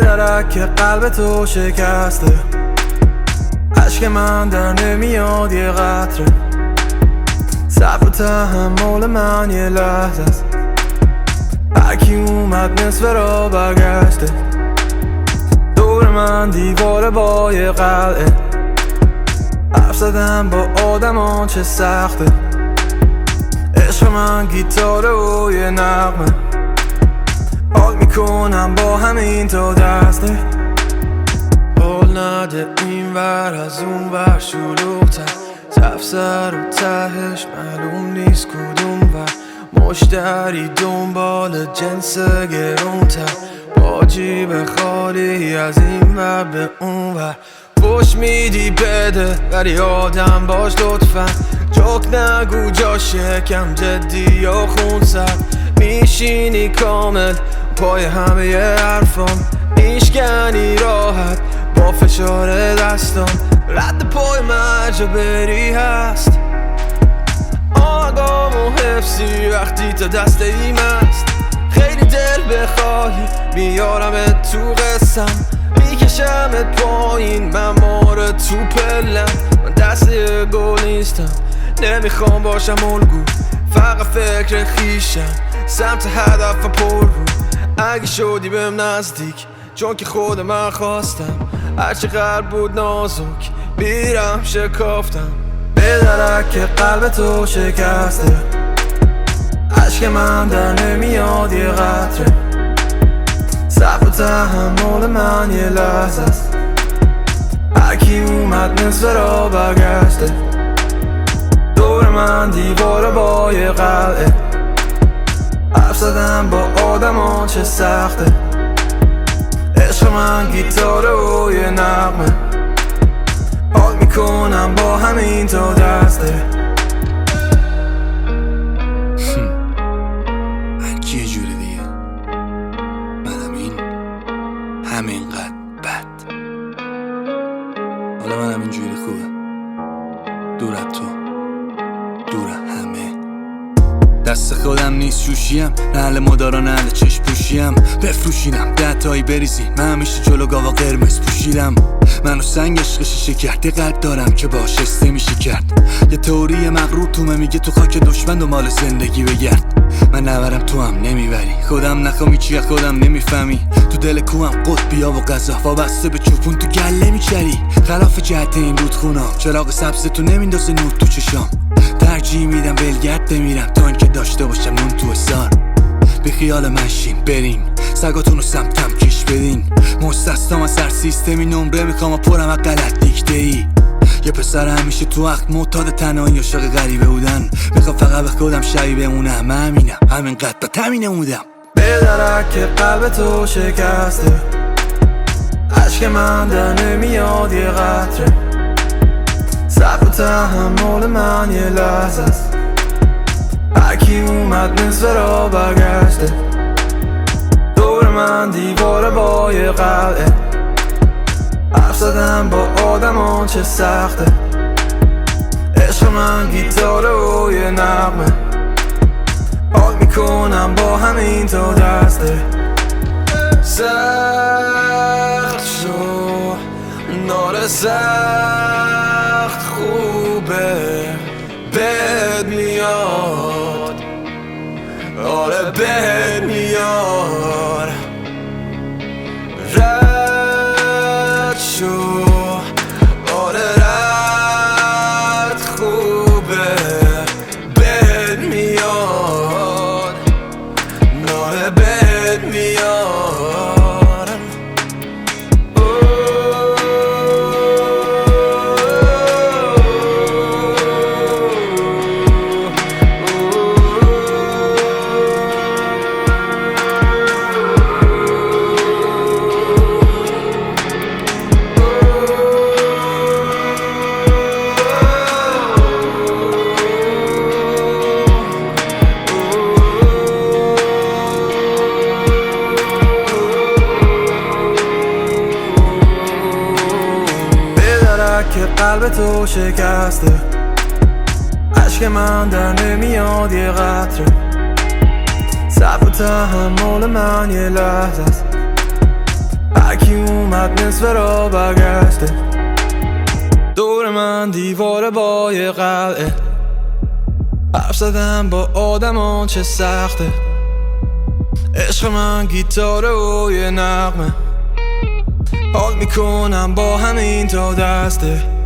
درک قلب تو شکسته، عشق من در نمیاد یه قطره، صبر و تحمل من یه لحظه است، هرکی اومد نصف را برگشته، دور من دیواره با یه قلعه، حرف زدم با آدمان چه سخته، عشق من گیتاره و یه نغمه، حال میکنم با همین تا دسته، حال نده این ور از اون ور شلوغ‌تر، تفسر و تهش معلوم نیست کدوم ور، مشتری دنبال جنس گرونتر، با جیب خالی از این ور به اون ور، فوش میدی بده ولی آدم باش لطفا، جوک نگو جا شکم جدی یا خونسر، میشینی کامل پای همه ی حرفام، میشکنی راحت با فشار دستام، رد پای من جا بری هست، آقام و حفظی وقتی تا دست ایم است، خیلی دل بخواهی میارمت تو قسم، میکشمت پایین من ماره تو پلم، من دست گل نیستم نمیخوام باشم الگو، فقط فکر خیشم سمت هدف پر رو، اگه شدی بهم نزدیک چون که خود من خواستم، هرچقدر بود نازک بیرم شکافتم، به درک قلب تو شکسته، عشق من در نمیاد یه قطره، صبر و تحمل من یه لحظه است، هرکی اومد نصف را برگشته، دور من دیواره با یه قلعه، حرف زدم با آدمان چه سخته، عشق من گیتاره و یه نغمه، حال میکنم با همین تا دسته. هرکی یه جوری دیگه، منم همینقدر بد، حالا منم اینجوری خوبه، دور از تو، دور همه، دست خودم نیست شوشیم، نه اهل مدارا نه اهل چشم پوشیم، بفروشینم 10 تایی بریزی، من همیشه جلو گاوا قرمز پوشیدم، منو سنگ عشق شیشه کرده قلب دارم که باش استه میشه کرد، یه تئوری مغرور تومه میگه تو خاک دشمن دنبال زندگی بگرد، من نبرم تو هم نمیبری، خودم نخوام هیچی خودم نمیفهمی، تو دل کوهم قطبیا و غذا وابسته به چوپون تو گله میچری، خلاف جهت این رودخونا چراغ سبز تو نمیندازه نور تو چشام، ترجیح میدم ولگرد بمیرم تا اینکه داشته باشم نون تو حصار، بی خیال من شین برین سگاتونو سمتم کش بدین، مستثنام از هر سیستمی نمره میخوام و پرم از غلط دیکته ای، یه پسر همیشه تو وقت معتاد تنهایی عاشق غریبه بودن، میخوام فقط به خودم شبیه بمونم، من همینم همینقدر با تمینه بودم، به درک قلب تو شکسته، عشق من در نمیاد یه قطره، صبر و تحمل من یه لحظه است، هرکی اومد نصف را برگشته، دور من دیواره با یه قلعه، حرف زدم با آدمان چه سخته، عشق من گیتاره و یه نغمه، حال میکنم با همین تا دسته، سخت شو نار سخت خوبه بد میاد، آره بد میاد، رد شو آره رد خوبه بد میاد، آره بد میاد، که قلب تو شکسته، عشق من در نمیاد یه قطره، صبر و تحمل من یه لحظه است، هرکی اومد نصف را برگشته. دور من دیوار با یه قلعه، حرف زدم با آدمان چه سخته. عشق من گیتاره و یه نغمه، حال میکنم با همین تا دسته.